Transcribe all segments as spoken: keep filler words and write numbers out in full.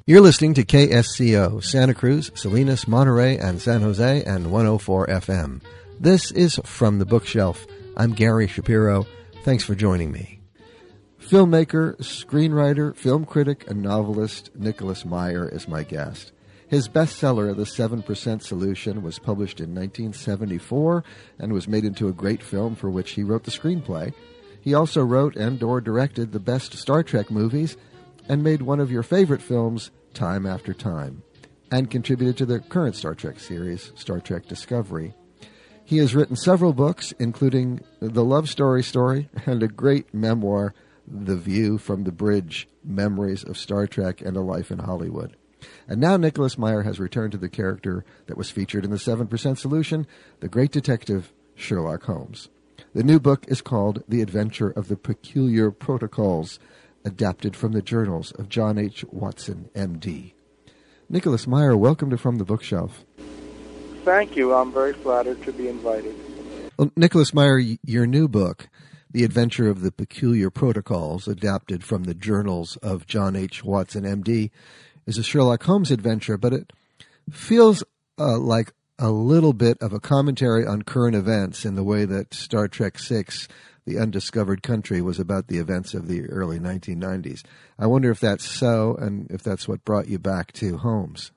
You're listening to K S C O, Santa Cruz, Salinas, Monterey, and San Jose, and one oh four F M. This is From the Bookshelf. I'm Gary Shapiro. Thanks for joining me. Filmmaker, screenwriter, film critic, and novelist Nicholas Meyer is my guest. His bestseller, The seven percent Solution, was published in nineteen seventy-four and was made into a great film for which he wrote the screenplay. He also wrote and or directed the best Star Trek movies and made one of your favorite films, Time After Time, and contributed to the current Star Trek series, Star Trek Discovery. He has written several books, including The Love Story Story and a great memoir, The View from the Bridge, Memories of Star Trek and a Life in Hollywood. And now Nicholas Meyer has returned to the character that was featured in The seven percent Solution, the great detective Sherlock Holmes. The new book is called The Adventure of the Peculiar Protocols, adapted from the journals of John H. Watson, M D. Nicholas Meyer, welcome to From the Bookshelf. Thank you. I'm very flattered to be invited. Well, Nicholas Meyer, your new book, The Adventure of the Peculiar Protocols, adapted from the journals of John H. Watson, M D, is a Sherlock Holmes adventure, but it feels uh, like a little bit of a commentary on current events in the way that Star Trek six, The Undiscovered Country, was about the events of the early nineteen nineties. I wonder if that's so, and if that's what brought you back to Holmes.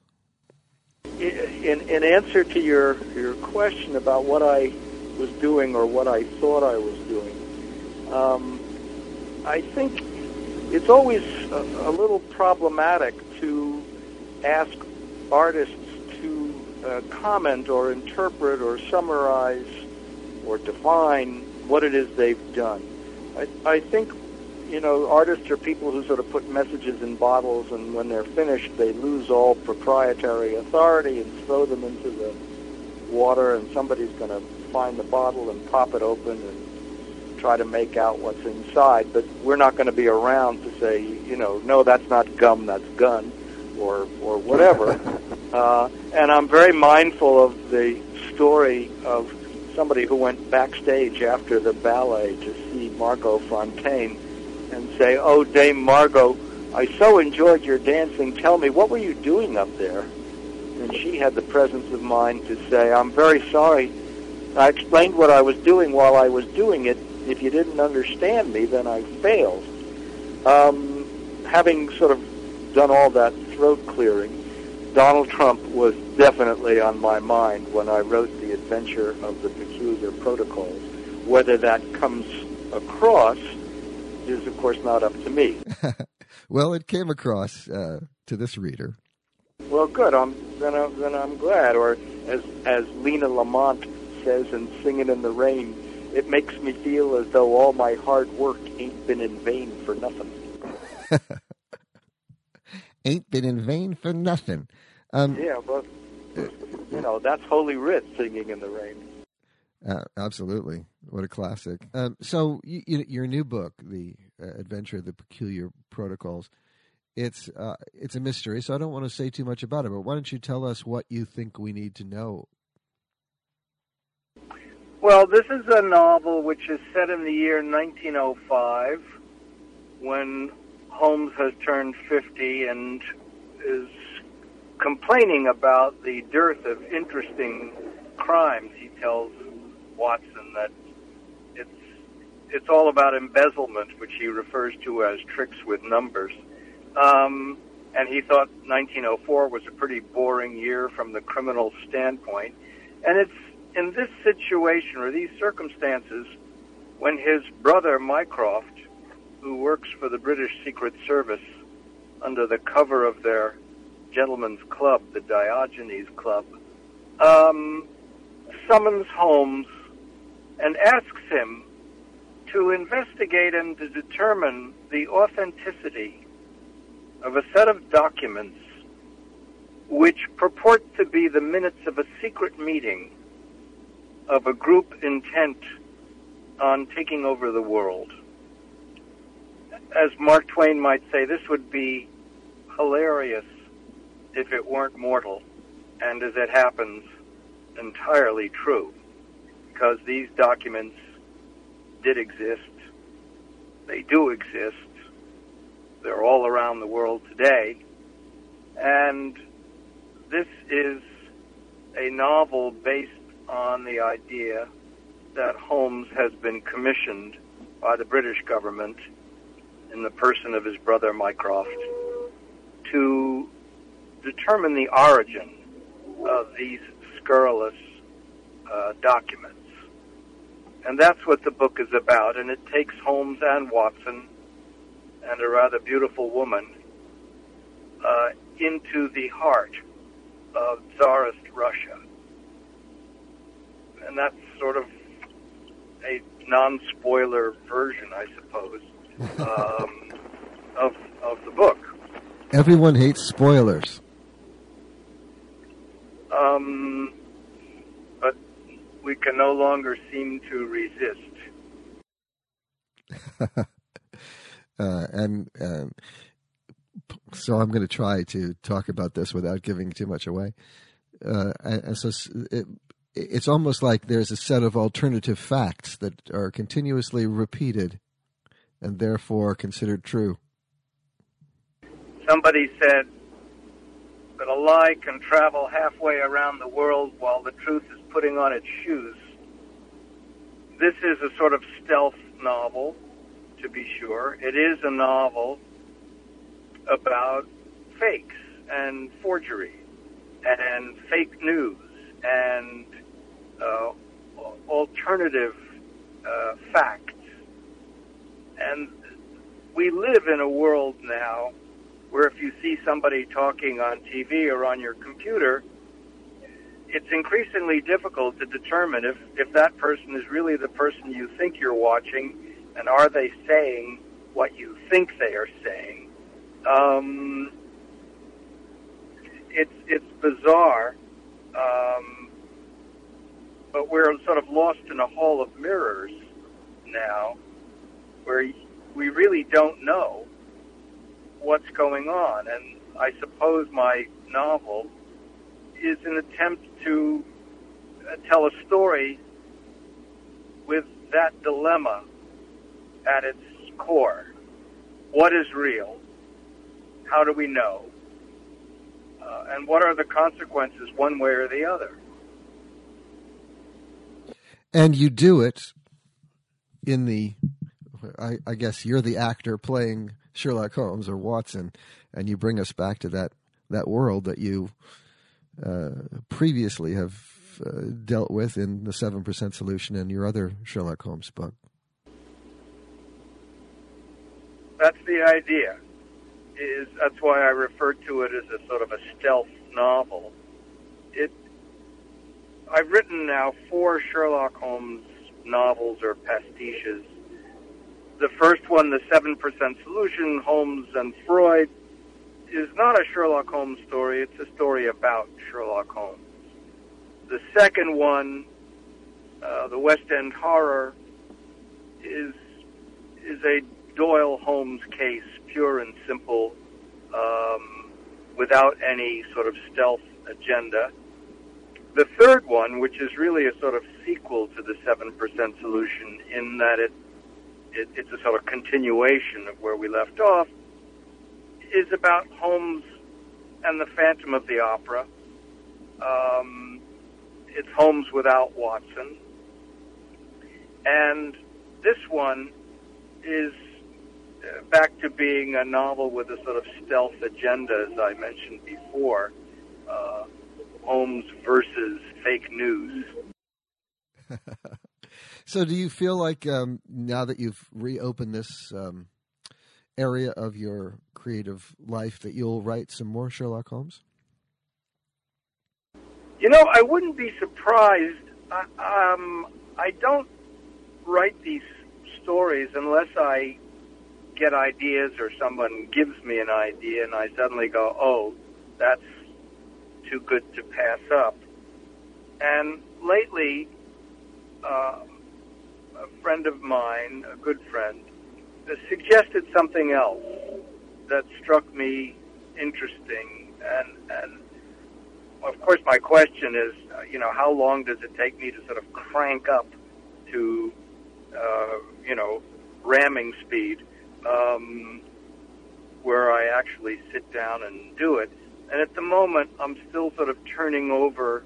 In, in answer to your, your question about what I was doing or what I thought I was doing, um, I think it's always a, a little problematic to ask artists to uh, comment or interpret or summarize or define what it is they've done. I, I think, you know, artists are people who sort of put messages in bottles, and when they're finished, they lose all proprietary authority and throw them into the water, and somebody's going to find the bottle and pop it open and try to make out what's inside. But we're not going to be around to say, you know, no, that's not gum, that's gun, or or whatever. uh, and I'm very mindful of the story of somebody who went backstage after the ballet to see Margot Fontaine and say, "Oh, Dame Margot, I so enjoyed your dancing. Tell me, what were you doing up there?" And she had the presence of mind to say, "I'm very sorry. I explained what I was doing while I was doing it. If you didn't understand me, then I failed." Um, having sort of done all that throat clearing, Donald Trump was definitely on my mind when I wrote The Adventure of the Peculiar Protocols. Whether that comes across is, of course, not up to me. Well, it came across uh, to this reader. Well, good. I'm, then, I, then I'm glad. Or as as Lena Lamont says in Singin' in the Rain, it makes me feel as though all my hard work ain't been in vain for nothing. Ain't been in vain for nothing. Um, yeah, but, you know, that's Holy Writ, Singing in the Rain. Uh, absolutely. What a classic. Um, so you, you, your new book, The uh, Adventure of the Peculiar Protocols, it's uh, it's a mystery, so I don't want to say too much about it, but why don't you tell us what you think we need to know? Well, this is a novel which is set in the year nineteen oh five, when Holmes has turned fifty and is complaining about the dearth of interesting crimes. He tells Watson that it's it's all about embezzlement, which he refers to as tricks with numbers. Um, and he thought nineteen oh four was a pretty boring year from the criminal standpoint. And it's in this situation, or these circumstances, when his brother Mycroft, who works for the British Secret Service under the cover of their gentleman's club, the Diogenes Club, um, summons Holmes and asks him to investigate and to determine the authenticity of a set of documents which purport to be the minutes of a secret meeting of a group intent on taking over the world. As Mark Twain might say, this would be hilarious if it weren't mortal, and as it happens, entirely true, because these documents did exist. They do exist. They're all around the world today, And this is a novel based on the idea that Holmes has been commissioned by the British government in the person of his brother Mycroft to determine the origin of these scurrilous uh, documents. And that's what the book is about, and it takes Holmes and Watson and a rather beautiful woman uh, into the heart of Tsarist Russia. And that's sort of a non-spoiler version, I suppose, um, of of the book. Everyone hates spoilers. Um, but we can no longer seem to resist. uh, and uh, so I'm going to try to talk about this without giving too much away. Uh, and, and so it, it's almost like there's a set of alternative facts that are continuously repeated and therefore considered true. Somebody said that a lie can travel halfway around the world while the truth is putting on its shoes. This is a sort of stealth novel, to be sure. It is a novel about fakes and forgery and fake news and uh, alternative uh, facts. And we live in a world now where if you see somebody talking on T V or on your computer, it's increasingly difficult to determine if, if that person is really the person you think you're watching, and are they saying what you think they are saying. Um, it's it's bizarre, um, but we're sort of lost in a hall of mirrors now, where we really don't know what's going on. And I suppose my novel is an attempt to uh, tell a story with that dilemma at its core. What is real? How do we know? Uh, and what are the consequences one way or the other? And you do it in the, I, I guess you're the actor playing Sherlock Holmes or Watson, and you bring us back to that, that world that you uh, previously have uh, dealt with in the seven percent Solution and your other Sherlock Holmes book. That's the idea. Is that's why I refer to it as a sort of a stealth novel. It. I've written now four Sherlock Holmes novels or pastiches. The first one, The seven percent Solution, Holmes and Freud, is not a Sherlock Holmes story. It's a story about Sherlock Holmes. The second one, uh, The West End Horror, is is a Doyle Holmes case, pure and simple, um, without any sort of stealth agenda. The third one, which is really a sort of sequel to The seven percent Solution in that it, it it's a sort of continuation of where we left off, is about Holmes and the Phantom of the Opera. Um, it's Holmes without Watson. And this one is back to being a novel with a sort of stealth agenda, as I mentioned before. Uh, Holmes versus fake news. So do you feel like um, now that you've reopened this um, area of your creative life that you'll write some more Sherlock Holmes? You know, I wouldn't be surprised. I, um, I don't write these stories unless I get ideas or someone gives me an idea and I suddenly go, oh, that's too good to pass up. And lately, uh, a friend of mine, a good friend, suggested something else that struck me interesting. And, and of course, my question is, uh, you know, how long does it take me to sort of crank up to, uh, you know, ramming speed, um, where I actually sit down and do it? And at the moment, I'm still sort of turning over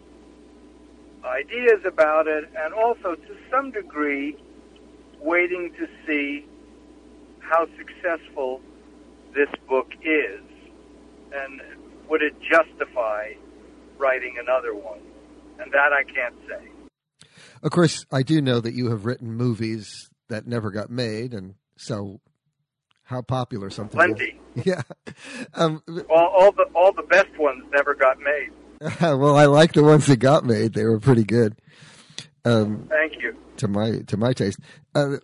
ideas about it, and also to some degree waiting to see how successful this book is, and would it justify writing another one? And that I can't say. Of course, I do know that you have written movies that never got made, and so how popular something Plenty. is. Yeah. Um, all, all the all the best ones never got made. Well, I like the ones that got made. They were pretty good. Um, Thank you. To my to my taste. Uh,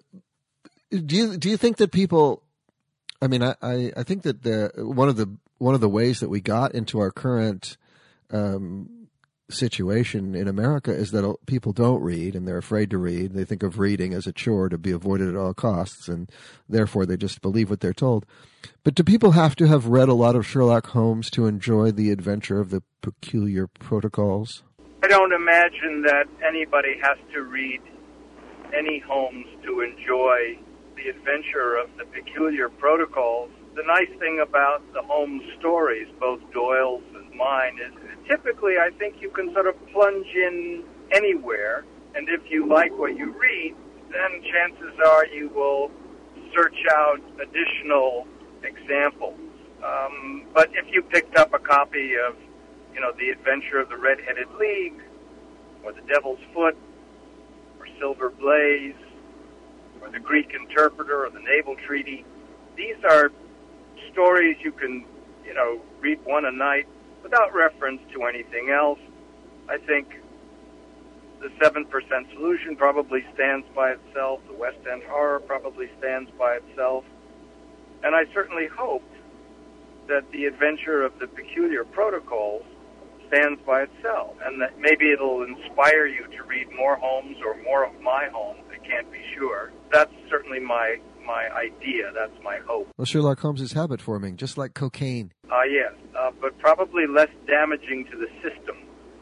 do you do you think that people? I mean, I, I, I think that the one of the one of the ways that we got into our current um, situation in America is that people don't read and they're afraid to read. They think of reading as a chore to be avoided at all costs, and therefore they just believe what they're told. But do people have to have read a lot of Sherlock Holmes to enjoy the adventure of the peculiar protocols? I don't imagine that anybody has to read any Holmes to enjoy the adventure of the peculiar protocols. The nice thing about the Holmes stories, both Doyle's and mine, is typically I think you can sort of plunge in anywhere, and if you like what you read, then chances are you will search out additional examples. Um, but if you picked up a copy of, you know, The Adventure of the Red-Headed League, or The Devil's Foot, or Silver Blaze, or The Greek Interpreter, or The Naval Treaty, these are stories you can, you know, read one a night without reference to anything else. I think The seven percent Solution probably stands by itself. The West End Horror probably stands by itself. And I certainly hope that The Adventure of the Peculiar Protocols stands by itself, and that maybe it'll inspire you to read more Holmes or more of my Holmes. I can't be sure. That's certainly my my idea. That's my hope. Well, Sherlock Holmes is habit forming, just like cocaine. Ah, uh, yes, uh, but probably less damaging to the system.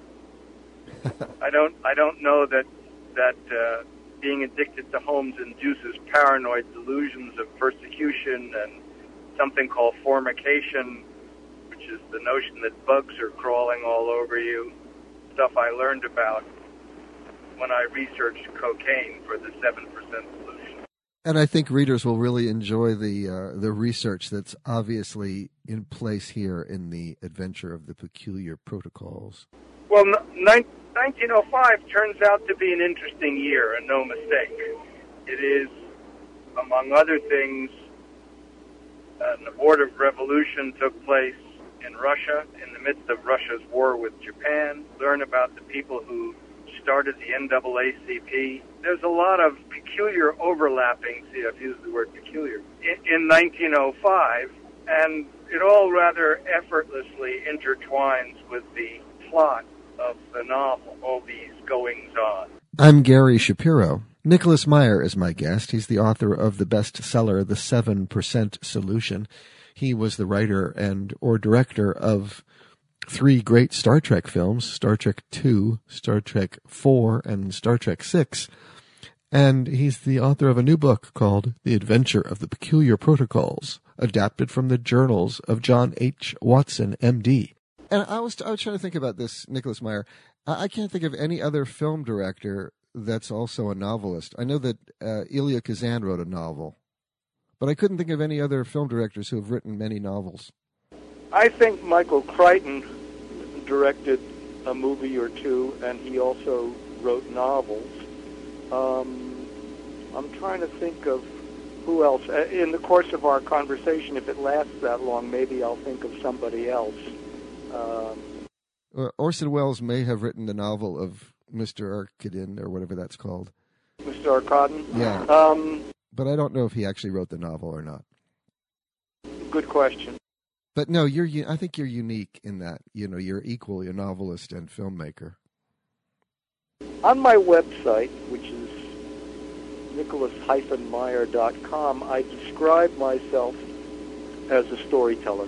I don't I don't know that that uh, being addicted to Holmes induces paranoid delusions of persecution and something called formication, which is the notion that bugs are crawling all over you, stuff I learned about when I researched cocaine for the seven percent Solution. And I think readers will really enjoy the uh, the research that's obviously in place here in The Adventure of the Peculiar Protocols. Well, n- nineteen oh five turns out to be an interesting year, and no mistake. It is, among other things, an abortive revolution took place in Russia, in the midst of Russia's war with Japan. Learn about the people who started the N double A C P. There's a lot of peculiar overlapping, see, I've used the word peculiar, in, in nineteen oh five, and it all rather effortlessly intertwines with the plot of the novel, all these goings-on. I'm Gary Shapiro. Nicholas Meyer is my guest. He's the author of the bestseller, The seven percent Solution. He was the writer and or director of three great Star Trek films, Star Trek two, Star Trek four, and Star Trek six. And he's the author of a new book called The Adventure of the Peculiar Protocols, adapted from the journals of John H. Watson, M D. And I was I was trying to think about this, Nicholas Meyer. I can't think of any other film director that's also a novelist. I know that uh, Elia Kazan wrote a novel, but I couldn't think of any other film directors who have written many novels. I think Michael Crichton directed a movie or two, and he also wrote novels. Um, I'm trying to think of who else. In the course of our conversation, if it lasts that long, maybe I'll think of somebody else. Um, uh, Orson Welles may have written the novel of Mister Arkadin, or whatever that's called. Mister Arkadin? Yeah. Um, but I don't know if he actually wrote the novel or not. Good question. But no, you're. I think you're unique in that, you know, you're equally a novelist and filmmaker. On my website, which is nicholas dash meyer dot com, I describe myself as a storyteller.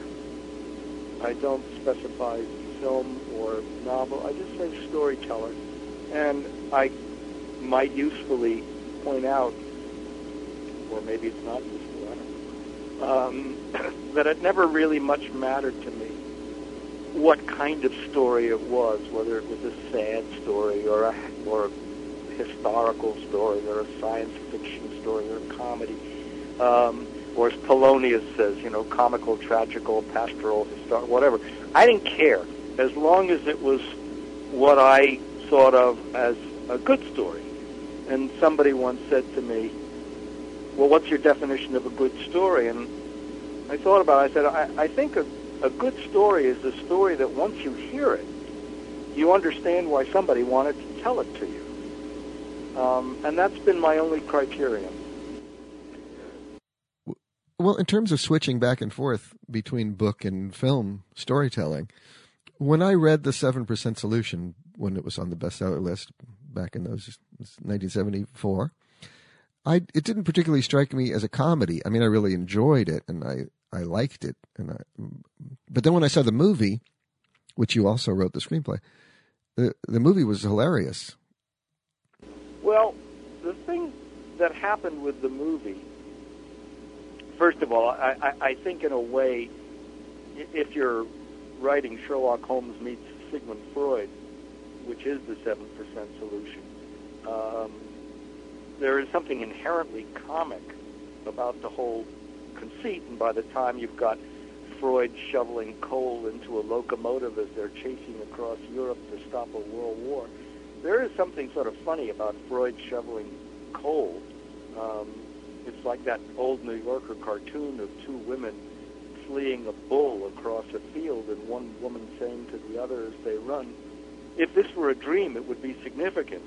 I don't specify film or novel. I just say storyteller. And I might usefully point out, or maybe it's not useful, I don't know, um, that it never really much mattered to me what kind of story it was, whether it was a sad story or a or a historical story or a science fiction story or a comedy, um, or as Polonius says, you know, comical, tragical, pastoral, historical, whatever. I didn't care as long as it was what I thought of as a good story. And somebody once said to me, well, what's your definition of a good story? And I thought about it. I said, I, I think a, a good story is a story that once you hear it, you understand why somebody wanted to tell it to you. Um, and that's been my only criterion. Well, in terms of switching back and forth between book and film storytelling, when I read The seven percent Solution, when it was on the bestseller list back in those nineteen seventy-four, I it didn't particularly strike me as a comedy. I mean, I really enjoyed it, and I, I liked it. And I, but then when I saw the movie, which you also wrote the screenplay, the the movie was hilarious. Well, the thing that happened with the movie, first of all, I, I, I think in a way, if you're writing Sherlock Holmes meets Sigmund Freud, which is the seven percent Solution, um, there is something inherently comic about the whole conceit, and by the time you've got Freud shoveling coal into a locomotive as they're chasing across Europe to stop a world war, there is something sort of funny about Freud shoveling coal. Um, it's like that old New Yorker cartoon of two women fleeing a bull across a field, and one woman saying to the other as they run, if this were a dream, it would be significant.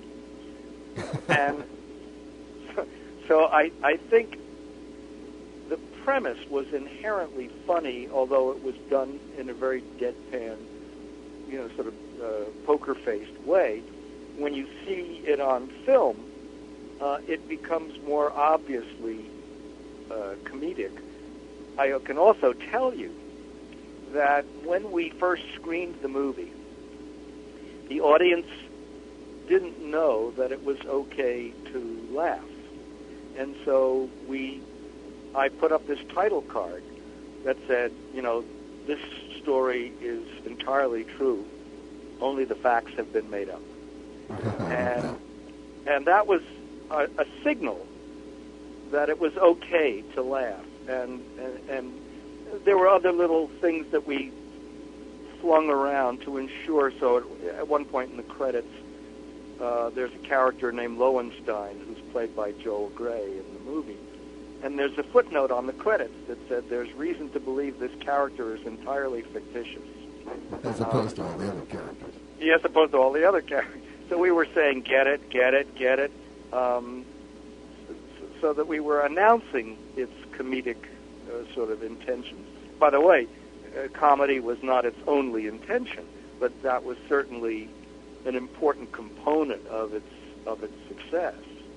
And so, so I, I think the premise was inherently funny, although it was done in a very deadpan, you know, sort of uh, poker-faced way. When you see it on film, uh, it becomes more obviously uh, comedic. I can also tell you that when we first screened the movie, the audience didn't know that it was okay to laugh. And so we, I put up this title card that said, you know, this story is entirely true. Only the facts have been made up. and and that was a, a signal that it was okay to laugh. And, and and there were other little things that we flung around to ensure. So at, at one point in the credits, uh, there's a character named Lowenstein who's played by Joel Grey in the movie. And there's a footnote on the credits that said there's reason to believe this character is entirely fictitious. As opposed um, to all the other characters. Yeah, as opposed to all the other characters. So we were saying, get it, get it, get it, um, so that we were announcing its comedic uh, sort of intentions. By the way, uh, comedy was not its only intention, but that was certainly an important component of its of its success.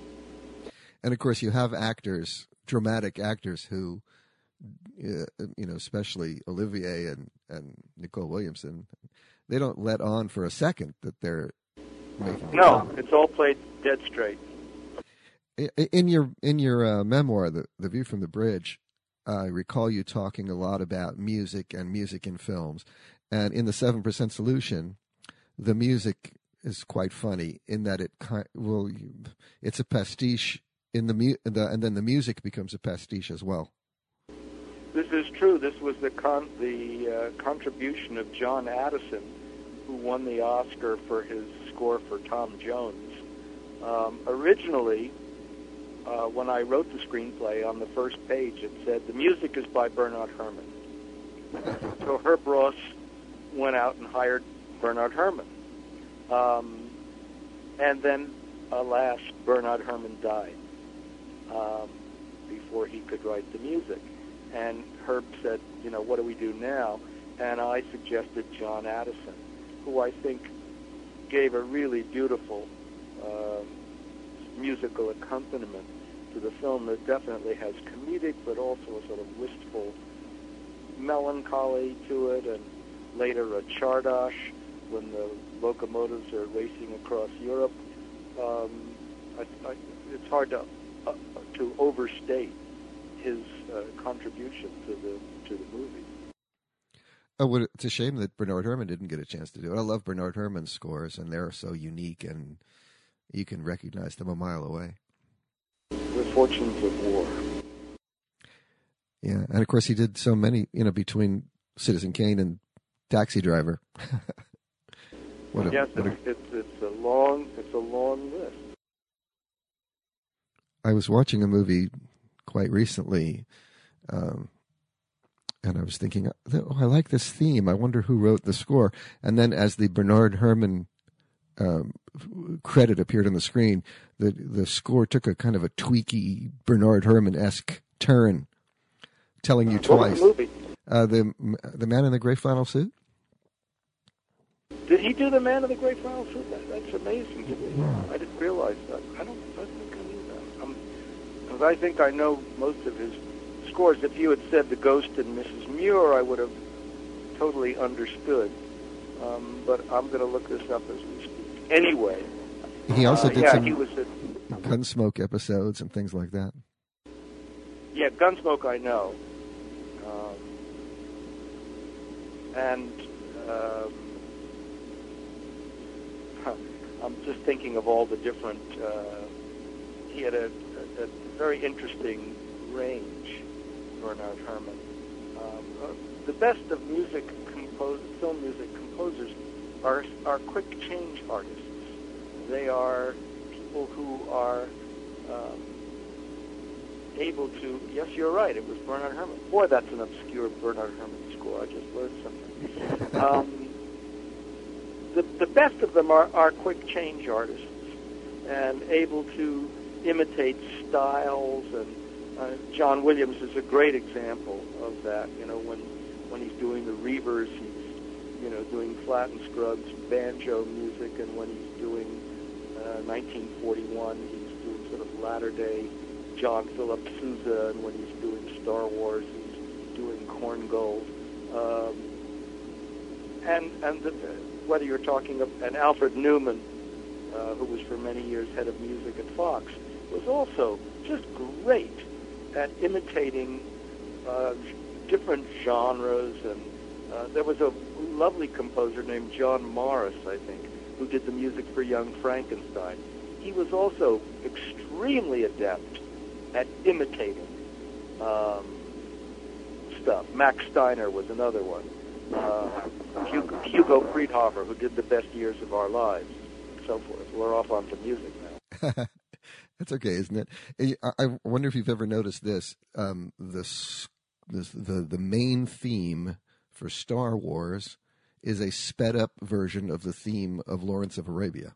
And of course, you have actors, dramatic actors, who, uh, you know, especially Olivier and, and Nicole Williamson, they don't let on for a second that they're making. No, comedy. It's all played dead straight. In your in your uh, memoir, the, the View from the Bridge, I recall you talking a lot about music and music in films, and in the seven percent Solution, the music is quite funny in that it well, it's a pastiche in the, mu- the and then the music becomes a pastiche as well. This is true. This was the con- the uh, contribution of John Addison, who won the Oscar for his score for Tom Jones. Um, originally, uh, when I wrote the screenplay, on the first page it said, the music is by Bernard Herrmann. So Herb Ross went out and hired Bernard Herrmann. Um, and then, alas, Bernard Herrmann died um, before he could write the music. And Herb said, you know, what do we do now? And I suggested John Addison, who I think gave a really beautiful uh, musical accompaniment to the film that definitely has comedic but also a sort of wistful melancholy to it, and later a Chardash when the locomotives are racing across Europe. Um, I, I, it's hard to uh, to overstate his uh, contribution to the to the movie. Oh, well, it's a shame that Bernard Herrmann didn't get a chance to do it. I love Bernard Herrmann's scores, and they're so unique, and you can recognize them a mile away. The Fortunes of War. Yeah, and of course he did so many, you know, between Citizen Kane and Taxi Driver. what a, yes, what a, it's, it's, it's a long, it's a long list. I was watching a movie quite recently, um, and I was thinking, oh, I like this theme. I wonder who wrote the score. And then as the Bernard Herrmann um, credit appeared on the screen, the the score took a kind of a tweaky Bernard Herrmann-esque turn, telling you twice. What was the movie? Uh, the the Man in the Gray Flannel Suit. Did he do the Man in the Gray Flannel Suit? That, that's amazing to me. I didn't realize that. I don't, I don't think I knew that. Um, 'cause I think I know most of his scores. If you had said The Ghost and Missus Muir, I would have totally understood. Um, but I'm going to look this up as we speak. Anyway. He also uh, did yeah, some he was a, Gunsmoke episodes and things like that. Yeah, Gunsmoke I know. Um, and um, huh, I'm just thinking of all the different... Uh, he had a, a, a very interesting range, Bernard Herrmann. Um, uh, the best of music compose, film music composers are, are quick change artists. They are people who are... Um, able to, yes, you're right, it was Bernard Herrmann. Boy, that's an obscure Bernard Herrmann score. I just learned something. Um, the, the best of them are, are quick change artists and able to imitate styles. And uh, John Williams is a great example of that. You know, when when he's doing the Reavers, he's, you know, doing Flatt and Scruggs banjo music, and when he's doing uh, nineteen forty-one, he's doing sort of latter-day John Philip Sousa, and when he's doing Star Wars, he's doing Corn Gold. Um, and and the, whether you're talking of, and Alfred Newman, uh, who was for many years head of music at Fox, was also just great at imitating uh, different genres. And uh, there was a lovely composer named John Morris, I think, who did the music for Young Frankenstein. He was also extremely adept at imitating um, stuff. Max Steiner was another one. Uh, Hugo, Hugo Friedhofer, who did The Best Years of Our Lives, and so forth. We're off onto music now. That's okay, isn't it? I wonder if you've ever noticed this. Um, this, this, the, the main theme for Star Wars is a sped-up version of the theme of Lawrence of Arabia.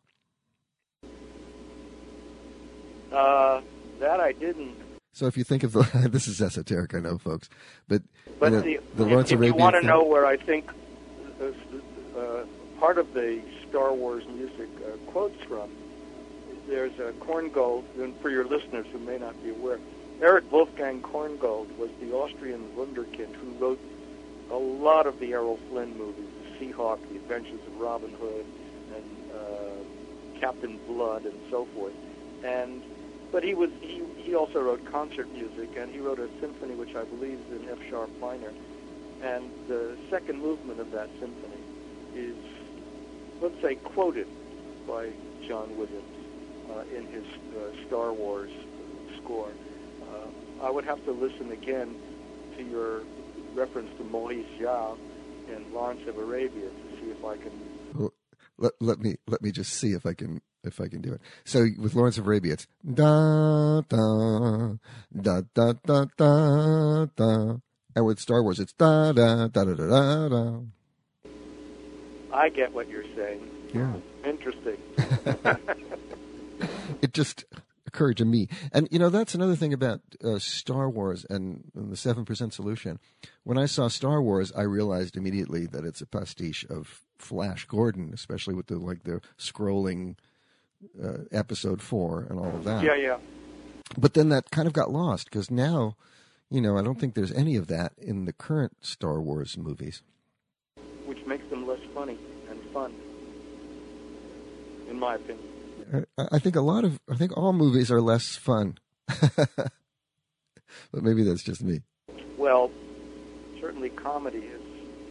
Uh... That I didn't. So if you think of the, this is esoteric, I know, folks, but, but you know, the, the Lawrence if, Arabian if you want to thing, know where I think uh, uh, part of the Star Wars music uh, quotes from, there's a Korngold, and for your listeners who may not be aware, Erich Wolfgang Korngold was the Austrian wunderkind who wrote a lot of the Errol Flynn movies, The Seahawk, The Adventures of Robin Hood, and uh, Captain Blood, and so forth. And But he was he, he also wrote concert music, and he wrote a symphony which I believe is in F sharp minor. And the second movement of that symphony is, let's say, quoted by John Williams uh, in his uh, Star Wars score. Uh, I would have to listen again to your reference to Maurice Jarre in Lawrence of Arabia to see if I can. Well, let, let me let me just see if I can. If I can do it. So with Lawrence of Arabia, it's da da da da da da da, and with Star Wars, it's da da da da da da. I get what you're saying. Yeah, interesting. It just occurred to me, and you know that's another thing about uh, Star Wars and, and the Seven Percent Solution. When I saw Star Wars, I realized immediately that it's a pastiche of Flash Gordon, especially with the like the scrolling. Uh, episode four and all of that. Yeah, yeah. But then that kind of got lost because now, you know, I don't think there's any of that in the current Star Wars movies. Which makes them less funny and fun, in my opinion. I, I think a lot of, I think all movies are less fun. But maybe that's just me. Well, certainly comedy is,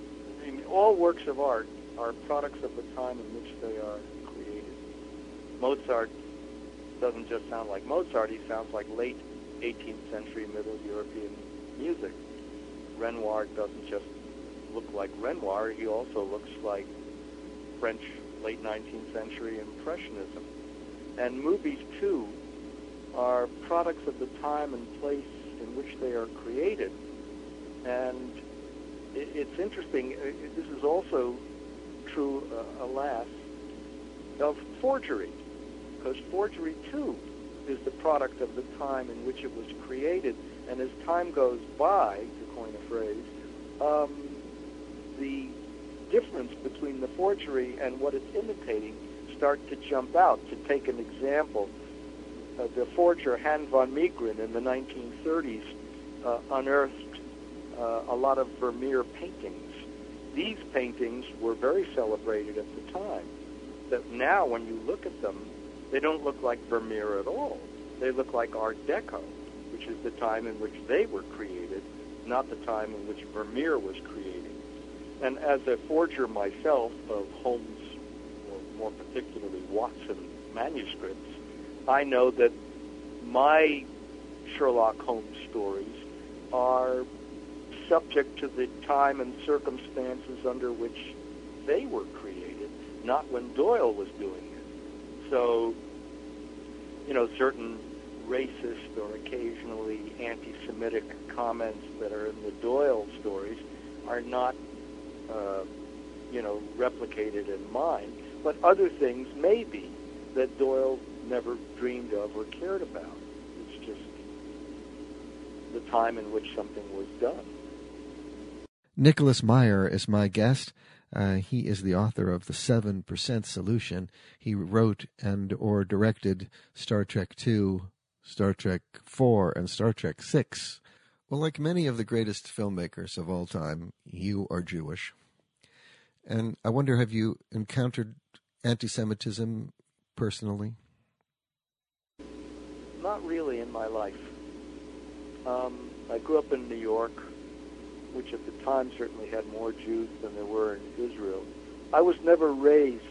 I mean, all works of art are products of the time in which they are created. Mozart doesn't just sound like Mozart, he sounds like late eighteenth century Middle European music. Renoir doesn't just look like Renoir, he also looks like French late nineteenth century Impressionism. And movies, too, are products of the time and place in which they are created. And it, it's interesting, it, this is also true, uh, alas, of forgery, because forgery, too, is the product of the time in which it was created. And as time goes by, to coin a phrase, um, the difference between the forgery and what it's imitating start to jump out. To take an example, uh, the forger Han von Meegeren in the nineteen thirties uh, unearthed uh, a lot of Vermeer paintings. These paintings were very celebrated at the time. That now, when you look at them, they don't look like Vermeer at all. They look like Art Deco, which is the time in which they were created, not the time in which Vermeer was created. And as a forger myself of Holmes, or more particularly Watson manuscripts, I know that my Sherlock Holmes stories are subject to the time and circumstances under which they were created, not when Doyle was doing it. So, you know, certain racist or occasionally anti-Semitic comments that are in the Doyle stories are not, uh, you know, replicated in mine, but other things may be that Doyle never dreamed of or cared about. It's just the time in which something was done. Nicholas Meyer is my guest. Uh, he is the author of The seven percent Solution. He wrote and or directed Star Trek two, Star Trek four, and Star Trek six. Well, like many of the greatest filmmakers of all time, you are Jewish. And I wonder, have you encountered anti-Semitism personally? Not really in my life. Um, I grew up in New York, which at the time certainly had more Jews than there were in Israel. I was never raised,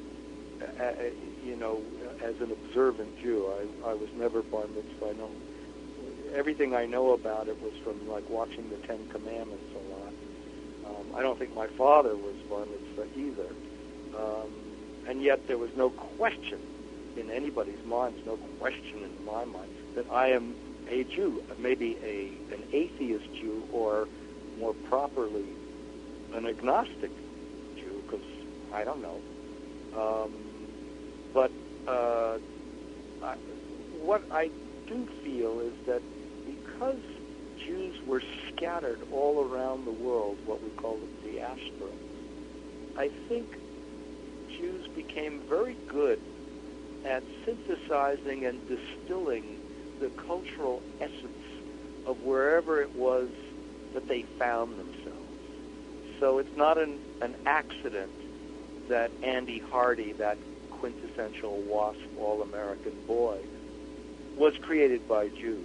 uh, you know, as an observant Jew. I, I was never bar mitzvah. I know everything I know about it was from like watching the Ten Commandments a lot. Um, I don't think my father was bar mitzvah either. Um, and yet there was no question in anybody's mind, no question in my mind, that I am a Jew, maybe a an atheist Jew, or more properly an agnostic Jew, because I don't know. Um, but uh, I, what I do feel is that because Jews were scattered all around the world, what we call the diaspora, I think Jews became very good at synthesizing and distilling the cultural essence of wherever it was that they found themselves. So it's not an, an accident that Andy Hardy, that quintessential WASP All-American boy, was created by Jews,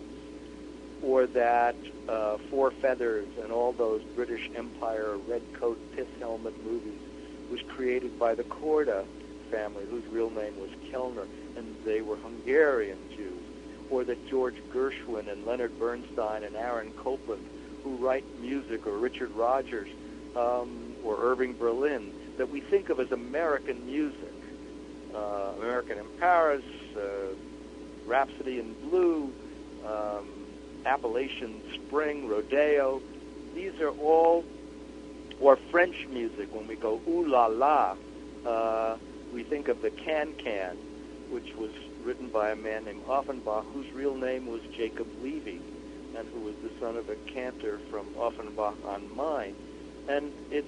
or that uh, Four Feathers and all those British Empire red coat pith helmet movies was created by the Korda family, whose real name was Kellner, and they were Hungarian Jews, or that George Gershwin and Leonard Bernstein and Aaron Copland, who write music, or Richard Rodgers, um, or Irving Berlin, that we think of as American music. Uh, American in Paris, uh, Rhapsody in Blue, um, Appalachian Spring, Rodeo. These are all, or French music, when we go ooh la la, uh, we think of the Can-Can, which was written by a man named Offenbach, whose real name was Jacob Levy, and who was the son of a cantor from Offenbach on Main. And it's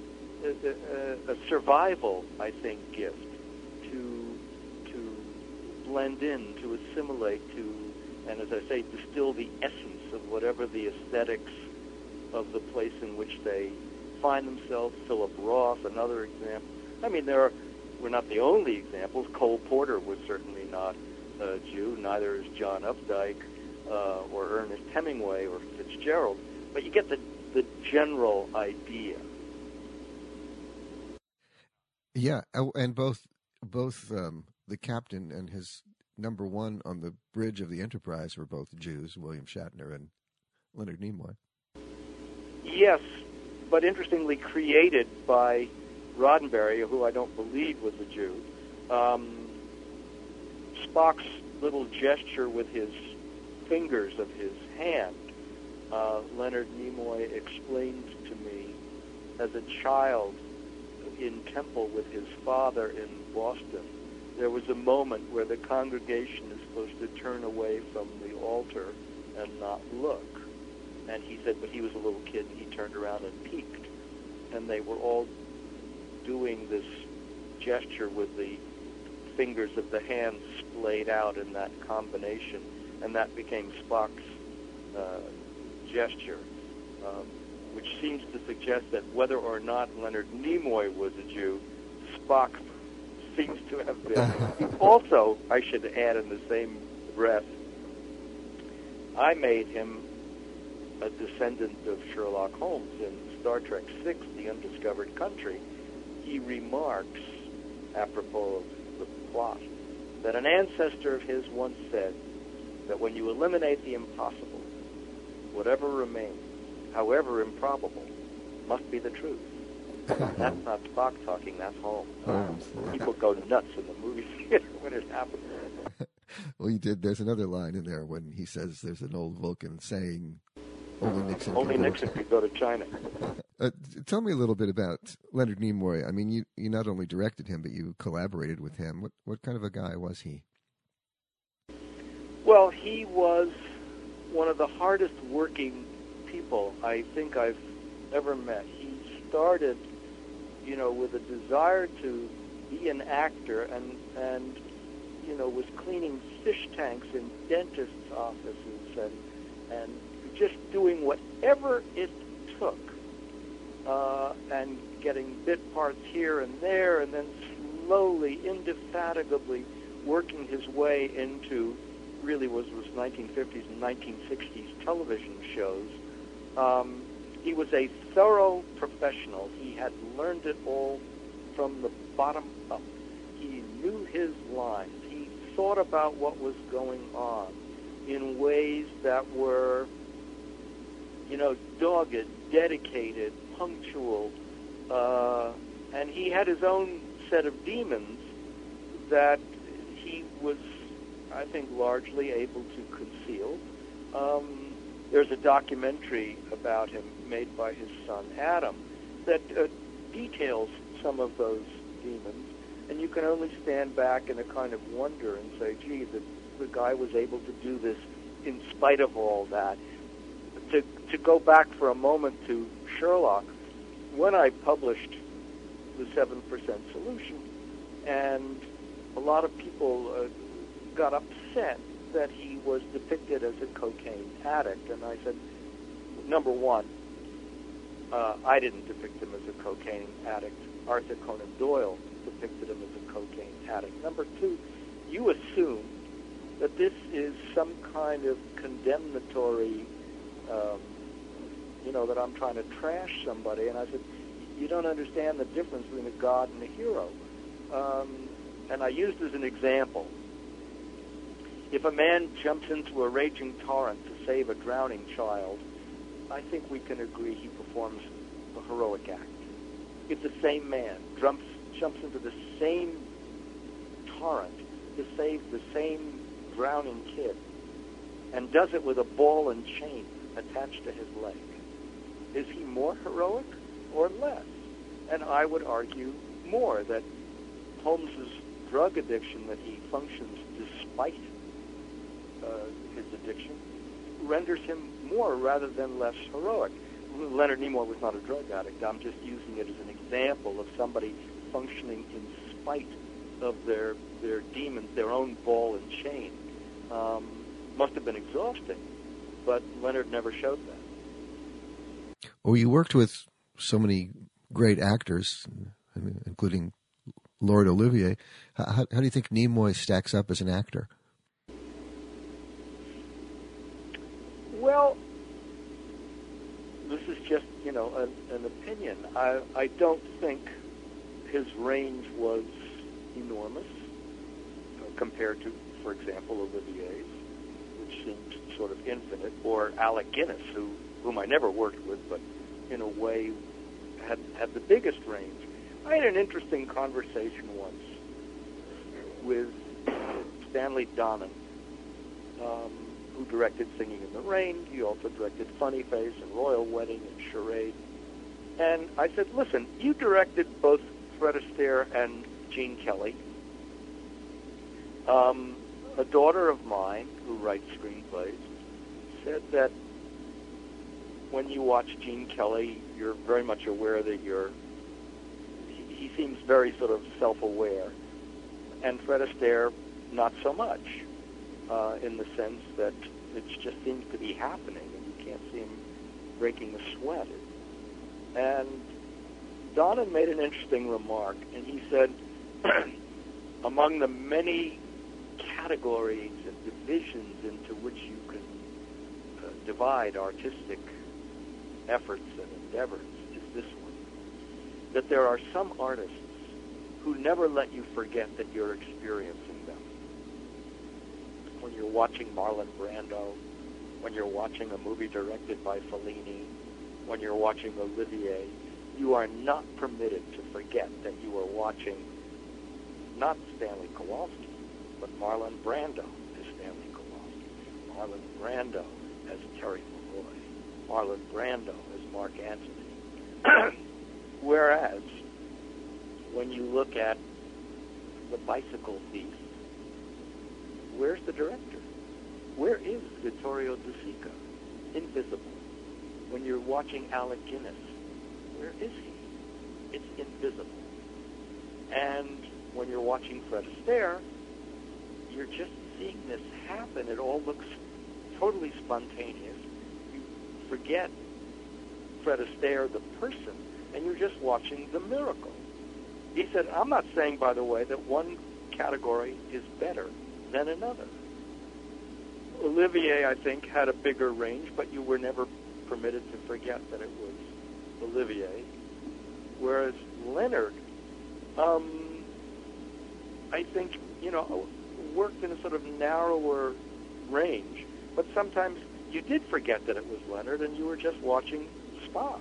a, a, a survival, I think, gift to to blend in, to assimilate, to, and as I say, distill the essence of whatever the aesthetics of the place in which they find themselves. Philip Roth, another example. I mean, there are, we're not the only examples. Cole Porter was certainly not a Jew, neither is John Updike, uh, or Ernest Hemingway, or Fitzgerald. But you get the, the general idea. Yeah, oh, and both both um, the captain and his number one on the bridge of the Enterprise were both Jews, William Shatner and Leonard Nimoy. Yes, but interestingly created by Roddenberry, who I don't believe was a Jew. Um, Spock's little gesture with his fingers of his hand, uh, Leonard Nimoy explained to me as a child in temple with his father in Boston. There was a moment where the congregation is supposed to turn away from the altar and not look. And he said, but he was a little kid, and he turned around and peeked. And they were all doing this gesture with the fingers of the hands splayed out in that combination, and that became Spock's uh, gesture, um, which seems to suggest that whether or not Leonard Nimoy was a Jew, Spock seems to have been. Also, I should add in the same breath, I made him a descendant of Sherlock Holmes in Star Trek six, The Undiscovered Country. He remarks, apropos of the plot, that an ancestor of his once said that when you eliminate the impossible, whatever remains, however improbable, must be the truth. That's not Spock talking, that's Holmes. Holmes. People go nuts in the movie theater when it happens. Well, he did. There's another line in there when he says there's an old Vulcan saying, only Nixon Only can Nixon could go to China. Uh, tell me a little bit about Leonard Nimoy. I mean, you, you not only directed him, but you collaborated with him. What what kind of a guy was he? Well, he was one of the hardest working people I think I've ever met. He started, you know, with a desire to be an actor and, and you know, was cleaning fish tanks in dentists' offices and, and just doing whatever it took. Uh, and getting bit parts here and there, and then slowly, indefatigably working his way into really was was nineteen fifties and nineteen sixties television shows. Um, he was a thorough professional. He had learned it all from the bottom up. He knew his lines. He thought about what was going on in ways that were, you know, dogged, dedicated, punctual, uh, and he had his own set of demons that he was, I think, largely able to conceal. Um, there's a documentary about him made by his son Adam that uh, details some of those demons, and you can only stand back in a kind of wonder and say, gee, the, the guy was able to do this in spite of all that. To, to go back for a moment to Sherlock, when I published the seven percent Solution, and a lot of people uh, got upset that he was depicted as a cocaine addict, and I said, number one, uh, I didn't depict him as a cocaine addict. Arthur Conan Doyle depicted him as a cocaine addict. Number two, you assume that this is some kind of condemnatory Um, you know, that I'm trying to trash somebody. And I said, you don't understand the difference between a god and a hero. Um, and I used as an example, if a man jumps into a raging torrent to save a drowning child, I think we can agree he performs a heroic act. If the same man jumps, jumps into the same torrent to save the same drowning kid and does it with a ball and chain attached to his leg, is he more heroic or less? And I would argue more, that Holmes's drug addiction, that he functions despite uh, his addiction, renders him more rather than less heroic. Leonard Nimoy was not a drug addict. I'm just using it as an example of somebody functioning in spite of their their demons, their own ball and chain. Um, must have been exhausting, but Leonard never showed that. Well, you worked with so many great actors, including Laurent Olivier. How, how do you think Nimoy stacks up as an actor? Well, this is just, you know, an, an opinion. I, I don't think his range was enormous uh, compared to, for example, Olivier's, which seemed sort of infinite, or Alec Guinness, who whom I never worked with, but in a way had had the biggest range. I had an interesting conversation once with Stanley Donen, um, who directed Singing in the Rain. He also directed Funny Face and Royal Wedding and Charade. And I said, listen, you directed both Fred Astaire and Gene Kelly. Um, a daughter of mine who writes screenplays said that when you watch Gene Kelly, you're very much aware that you're, he, he seems very sort of self-aware. And Fred Astaire, not so much, uh, in the sense that it just seems to be happening and you can't see him breaking a sweat. And Donen made an interesting remark, and he said, among the many categories and divisions into which you can uh, divide artistic efforts and endeavors is this one, that there are some artists who never let you forget that you're experiencing them. When you're watching Marlon Brando, when you're watching a movie directed by Fellini, when you're watching Olivier, you are not permitted to forget that you are watching not Stanley Kowalski, but Marlon Brando as Stanley Kowalski, Marlon Brando as Terry Malloy, Marlon Brando as Mark Antony. Whereas, when you look at The Bicycle Thief, where's the director? Where is Vittorio De Sica? Invisible. When you're watching Alec Guinness, where is he? It's invisible. And when you're watching Fred Astaire, you're just seeing this happen. It all looks totally spontaneous. You forget Fred Astaire, the person, and you're just watching the miracle. He said, I'm not saying, by the way, that one category is better than another. Olivier, I think, had a bigger range, but you were never permitted to forget that it was Olivier. Whereas Leonard, um, I think, you know, worked in a sort of narrower range, but sometimes you did forget that it was Leonard and you were just watching Spock.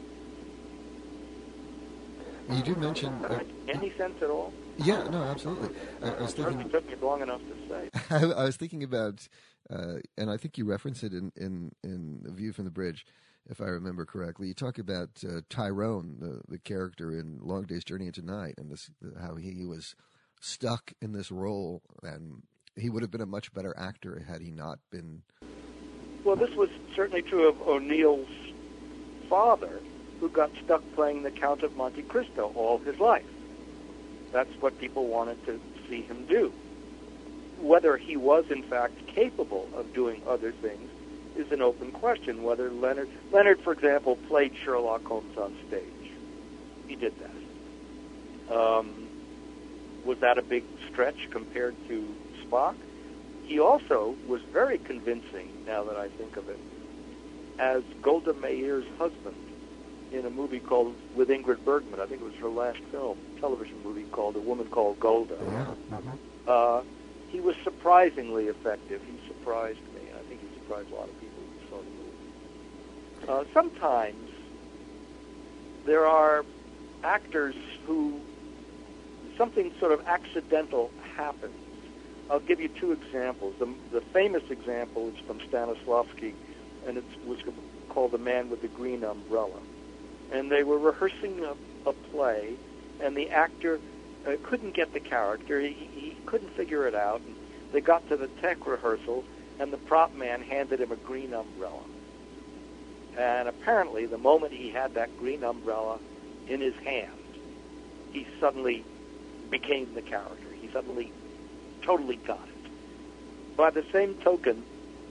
You do mention... Uh, any sense at all? Yeah, no, absolutely. I, I was thinking... It took me long enough to say. I, I was thinking about, uh, and I think you reference it in, in, in The View from the Bridge, if I remember correctly. You talk about uh, Tyrone, the, the character in Long Day's Journey into Night, and this, how he was stuck in this role, and he would have been a much better actor had he not been... Well, this was certainly true of O'Neill's father, who got stuck playing the Count of Monte Cristo all his life. That's what people wanted to see him do. Whether he was, in fact, capable of doing other things is an open question. Whether Leonard, Leonard, for example, played Sherlock Holmes on stage. He did that. Um, was that a big stretch compared to Spock? He also was very convincing, now that I think of it, as Golda Meir's husband in a movie called, with Ingrid Bergman, I think it was her last film, television movie called A Woman Called Golda. Yeah. Mm-hmm. Uh, he was surprisingly effective. He surprised me. I think he surprised a lot of people who saw the movie. Uh, sometimes there are actors who something sort of accidental happens. I'll give you two examples. The, the famous example is from Stanislavski, and it was called The Man with the Green Umbrella. And they were rehearsing a, a play, and the actor uh, couldn't get the character. He, he couldn't figure it out. And they got to the tech rehearsal, and the prop man handed him a green umbrella. And apparently, the moment he had that green umbrella in his hand, he suddenly became the character. He suddenly totally got it. By the same token,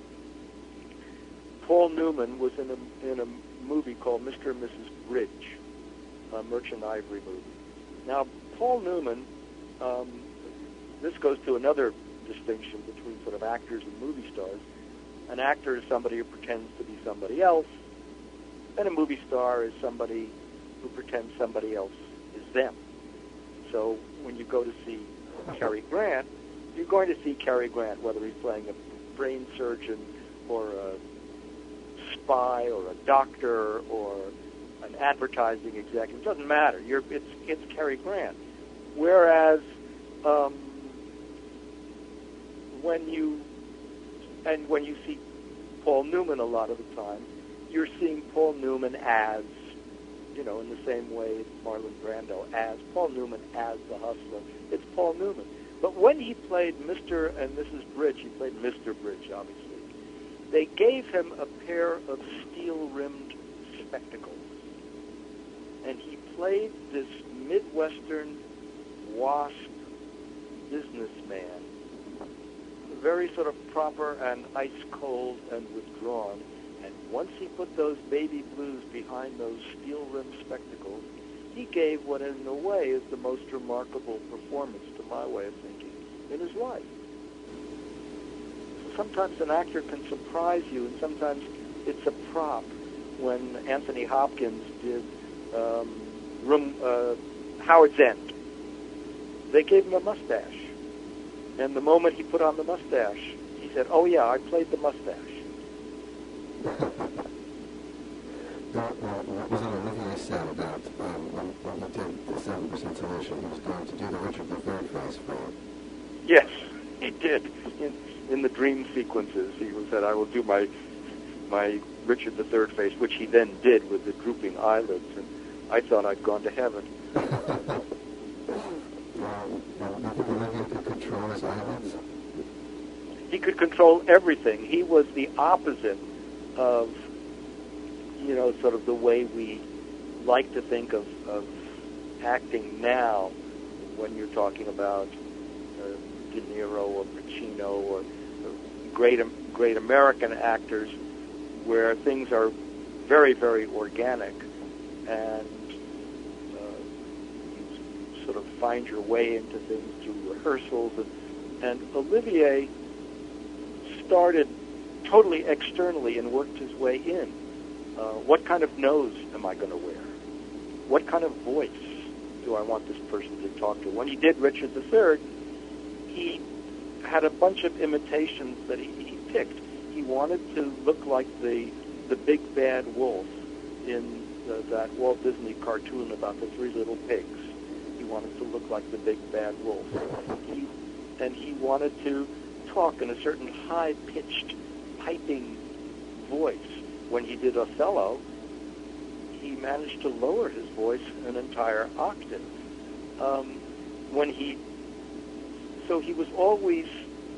Paul Newman was in a, in a movie called Mister and Missus Bridge, a Merchant Ivory movie. Now, Paul Newman, um, this goes to another distinction between sort of actors and movie stars. An actor is somebody who pretends to be somebody else, and a movie star is somebody who pretends somebody else is them. So when you go to see Cary Grant, you're going to see Cary Grant, whether he's playing a brain surgeon or a spy or a doctor or an advertising executive. It doesn't matter. You're, it's it's Cary Grant. Whereas um, when you and when you see Paul Newman a lot of the time, you're seeing Paul Newman as, you know, in the same way Marlon Brando as Paul Newman as the hustler. It's Paul Newman. But when he played Mister and Missus Bridge, he played Mister Bridge, obviously. They gave him a pair of steel-rimmed spectacles. And he played this Midwestern wasp businessman, very sort of proper and ice-cold and withdrawn. And once he put those baby blues behind those steel-rimmed spectacles, he gave what in a way is the most remarkable performance, to my way of thinking, in his life. So sometimes an actor can surprise you, and sometimes it's a prop. When Anthony Hopkins did um, room, uh, Howard's End, they gave him a mustache. And the moment he put on the mustache, he said, "Oh yeah, I played the mustache." What was it Olivier said about um, when, when he did the seven percent solution, he was going to do the Richard the Third face for him? Yes, he did. In, in the dream sequences, he said, "I will do my my Richard the Third face," which he then did with the drooping eyelids, and I thought I'd gone to heaven. Olivier could control his eyelids? He could control everything. He was the opposite of, you know, sort of the way we like to think of, of acting now when you're talking about uh, De Niro or Pacino or uh, great, great American actors, where things are very, very organic, and uh, you sort of find your way into things through rehearsals. And, and Olivier started totally externally and worked his way in. Uh, what kind of nose am I going to wear? What kind of voice do I want this person to talk to? When he did Richard the Third, he had a bunch of imitations that he, he picked. He wanted to look like the the big bad wolf in the, that Walt Disney cartoon about the three little pigs. He wanted to look like the big bad wolf. He, and he wanted to talk in a certain high-pitched, piping voice. When he did Othello, he managed to lower his voice an entire octave. Um, when he, so he was always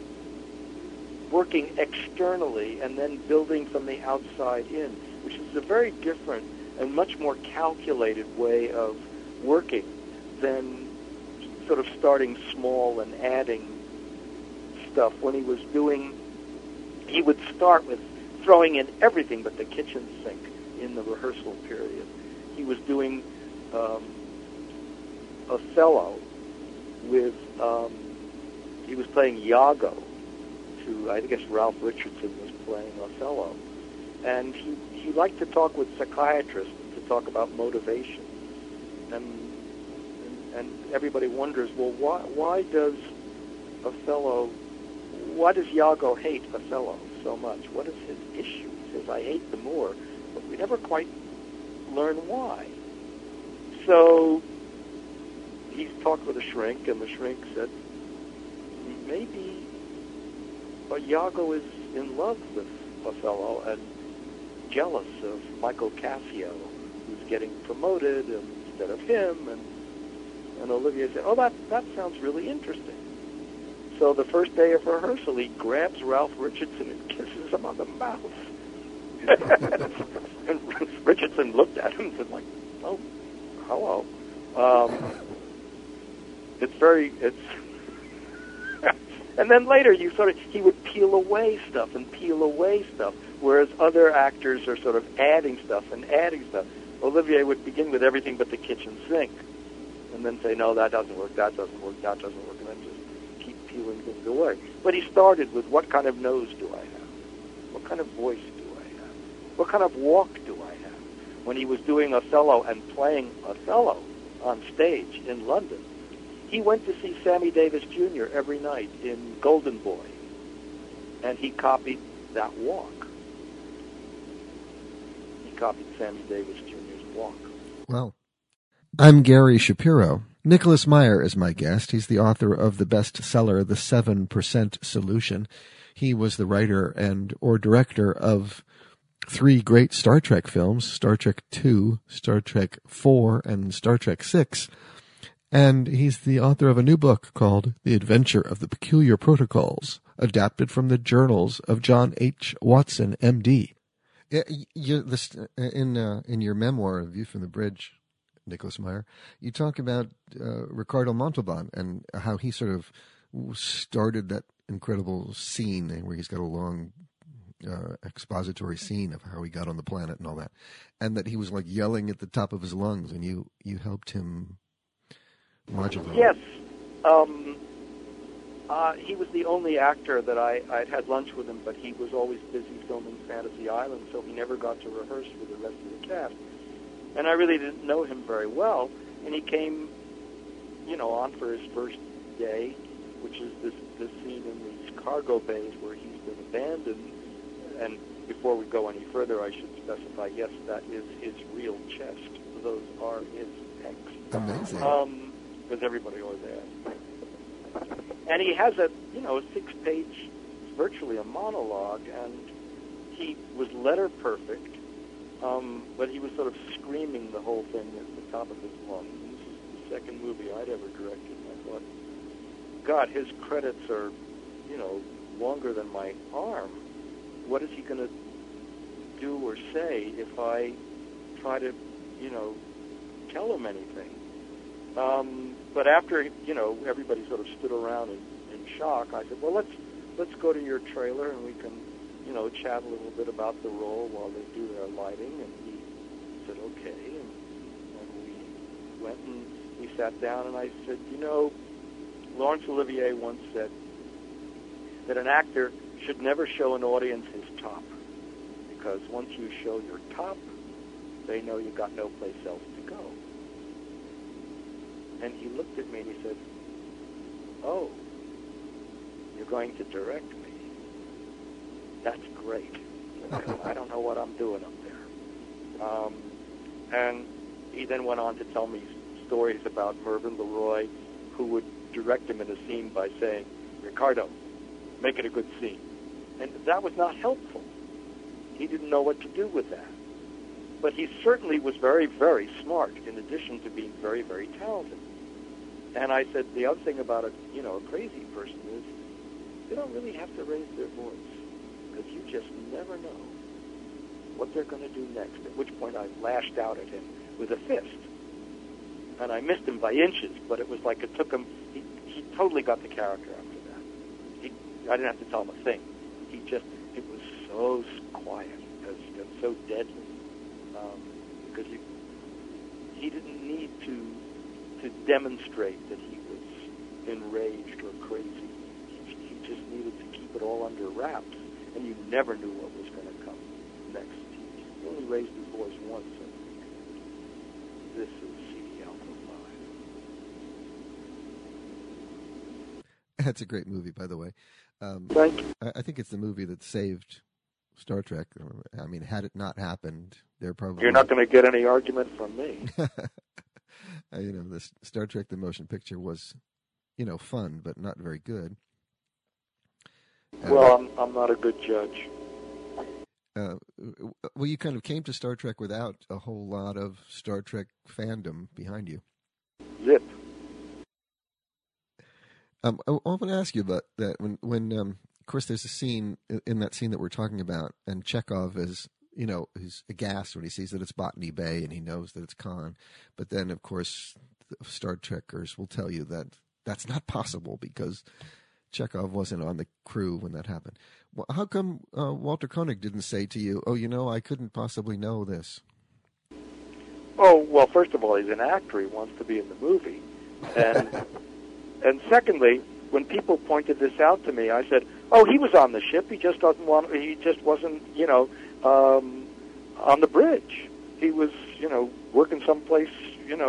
working externally and then building from the outside in, which is a very different and much more calculated way of working than sort of starting small and adding stuff. When he was doing, he would start with throwing in everything but the kitchen sink in the rehearsal period. He was doing um, Othello with, um, he was playing Iago to, I guess Ralph Richardson was playing Othello. And he, he liked to talk with psychiatrists to talk about motivation. And, and, and everybody wonders, well, why, why does Othello, why does Iago hate Othello so much? What is his issue? He says, I hate the Moor, but we never quite learn why. So he talked with a shrink, and the shrink said, maybe Iago is in love with Othello and jealous of Michael Cassio, who's getting promoted instead of him. And, and Olivier said, oh, that, that sounds really interesting. So the first day of rehearsal, he grabs Ralph Richardson and kisses him on the mouth. And Richardson looked at him and said, like, oh, hello. Um, it's very, it's... And then later, you sort of, he would peel away stuff and peel away stuff, whereas other actors are sort of adding stuff and adding stuff. Olivier would begin with everything but the kitchen sink, and then say, no, that doesn't work, that doesn't work, that doesn't work, and then just keep peeling things away. But he started with, what kind of nose do I have? What kind of voice do I have? What kind of walk do I have? When he was doing Othello and playing Othello on stage in London, he went to see Sammy Davis Junior every night in Golden Boy, and he copied that walk. He copied Sammy Davis Junior's walk. Well, I'm Gary Shapiro. Nicholas Meyer is my guest. He's the author of the bestseller, The seven percent Solution. He was the writer and or director of three great Star Trek films, Star Trek two, Star Trek four, and Star Trek six. And he's the author of a new book called The Adventure of the Peculiar Protocols, adapted from the journals of John H. Watson, M D. You, this, in uh, in your memoir, View from the Bridge, Nicholas Meyer, you talk about uh, Ricardo Montalban and how he sort of started that incredible scene where he's got a long uh, expository scene of how he got on the planet and all that, and that he was like yelling at the top of his lungs, and you, you helped him modulate. Yes. Um, uh, he was the only actor that I, I'd had lunch with him, but he was always busy filming Fantasy Island, so he never got to rehearse with the rest of the cast. And I really didn't know him very well, and he came, you know, on for his first day, which is this, this scene in these cargo bays where he's been abandoned. And before we go any further, I should specify, yes, that is his real chest. Those are his pecs. Amazing. Um, because everybody always asks. And he has a, you know, a six-page, virtually a monologue, and he was letter perfect. Um, but he was sort of screaming the whole thing at the top of his lungs. This is the second movie I'd ever directed. And I thought, God, his credits are, you know, longer than my arm. What is he going to do or say if I try to, you know, tell him anything? Um, but after, you know, everybody sort of stood around in, in shock, I said, well, let's let's go to your trailer and we can, you know, chat a little bit about the role while they do their lighting. And he said, okay. And, and we went and we sat down, and I said, you know, Laurence Olivier once said that an actor should never show an audience his top, because once you show your top, they know you got no place else to go. And he looked at me and he said, oh, you're going to direct me? That's great. I don't know what I'm doing up there. Um, and he then went on to tell me stories about Mervyn LeRoy, who would direct him in a scene by saying, Ricardo, make it a good scene. And that was not helpful. He didn't know what to do with that. But he certainly was very, very smart, in addition to being very, very talented. And I said, the other thing about a, you know, a crazy person is they don't really have to raise their voice, because you just never know what they're going to do next, at which point I lashed out at him with a fist. And I missed him by inches, but it was like it took him, he, he totally got the character after that. He, I didn't have to tell him a thing. He just, it was so quiet and so deadly, um, because you, he didn't need to to demonstrate that he was enraged or crazy. He, he just needed to keep it all under wraps, and you never knew what was going to come next. He, he only raised his voice once, and this is C D Alpha five. That's a great movie, by the way. Um, Thank you. I, I think it's the movie that saved Star Trek. I mean, had it not happened, there probably... You're not going to get any argument from me. Uh, you know, the Star Trek the motion picture was, you know, fun, but not very good. Uh, well, I'm, I'm not a good judge. Uh, well, you kind of came to Star Trek without a whole lot of Star Trek fandom behind you. Zip. Um, I, I want to ask you about that. When, when um, of course, there's a scene in that scene that we're talking about, and Chekhov is... you know, he's aghast when he sees that it's Botany Bay and he knows that it's Khan. But then, of course, the Star Trekkers will tell you that that's not possible because Chekhov wasn't on the crew when that happened. Well, how come uh, Walter Koenig didn't say to you, oh, you know, I couldn't possibly know this? Oh, well, first of all, he's an actor. He wants to be in the movie. And, and secondly, when people pointed this out to me, I said, oh, he was on the ship. He just doesn't want, he just wasn't, you know, Um, on the bridge. He was, you know, working someplace, you know,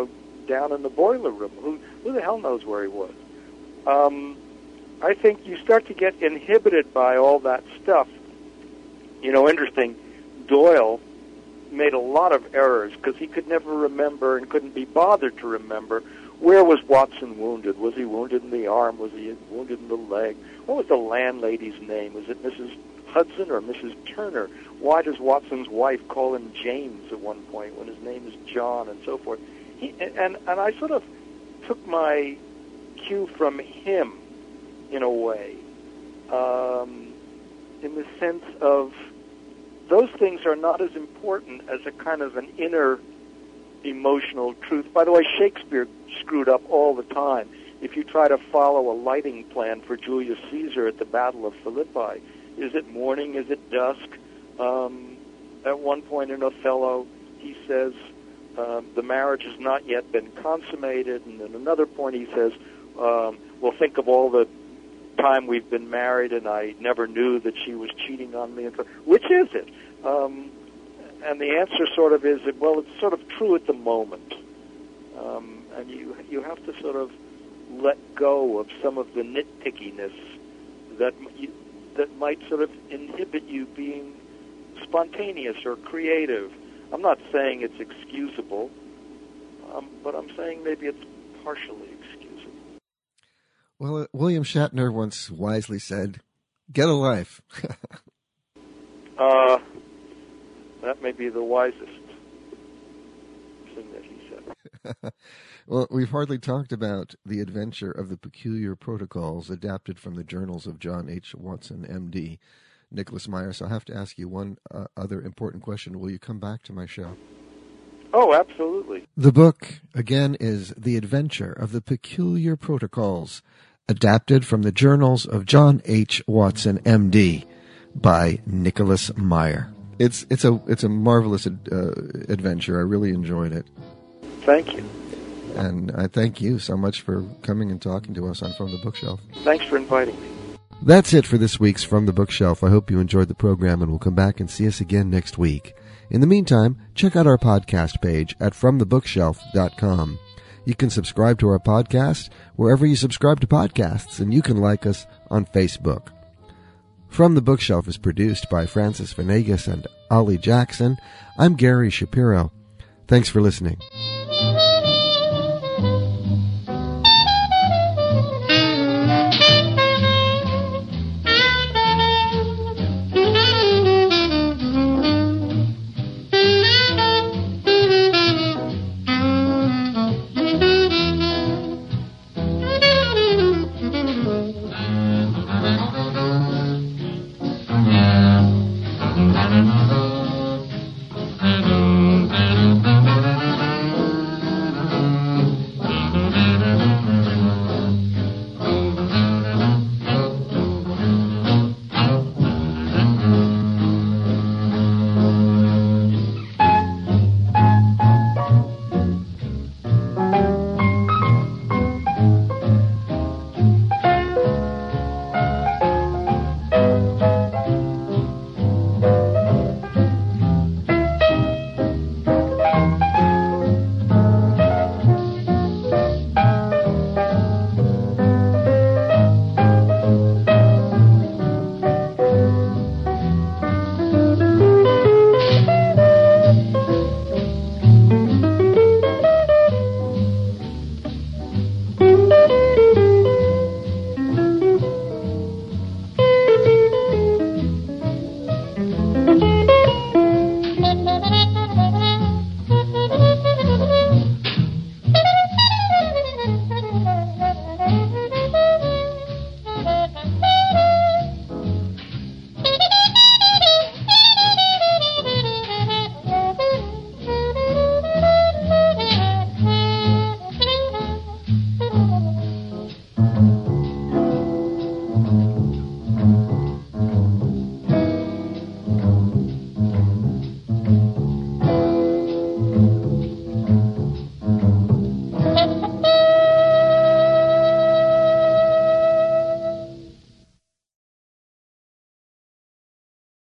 down in the boiler room. Who, who the hell knows where he was? Um, I think you start to get inhibited by all that stuff. You know, interesting, Doyle made a lot of errors because he could never remember and couldn't be bothered to remember where was Watson wounded. Was he wounded in the arm? Was he wounded in the leg? What was the landlady's name? Was it Missus Hudson or Missus Turner? Why does Watson's wife call him James at one point when his name is John, and so forth? He, and, and I sort of took my cue from him in a way, um, in the sense of those things are not as important as a kind of an inner emotional truth. By the way, Shakespeare screwed up all the time. If you try to follow a lighting plan for Julius Caesar at the Battle of Philippi, is it morning? Is it dusk? Um, at one point in Othello, he says, um, the marriage has not yet been consummated, and at another point he says, um, well, think of all the time we've been married, and I never knew that she was cheating on me. Which is it? Um, and the answer sort of is, well, it's sort of true at the moment. Um, and you you have to sort of let go of some of the nitpickiness that you, that might sort of inhibit you being spontaneous or creative. I'm not saying it's excusable, um, but I'm saying maybe it's partially excusable. Well, uh, William Shatner once wisely said, get a life. uh, that may be the wisest thing that he said. Well, we've hardly talked about The Adventure of the Peculiar Protocols, adapted from the journals of John H. Watson, M D, Nicholas Meyer. So I have to ask you one uh, other important question. Will you come back to my show? Oh, absolutely. The book, again, is The Adventure of the Peculiar Protocols, adapted from the journals of John H. Watson, M D, by Nicholas Meyer. It's it's a it's a marvelous uh, adventure. I really enjoyed it. Thank you. And I thank you so much for coming and talking to us on From the Bookshelf. Thanks for inviting me. That's it for this week's From the Bookshelf. I hope you enjoyed the program and will come back and see us again next week. In the meantime, check out our podcast page at from the bookshelf dot com. You can subscribe to our podcast wherever you subscribe to podcasts, and you can like us on Facebook. From the Bookshelf is produced by Francis Venegas and Ollie Jackson. I'm Gary Shapiro. Thanks for listening.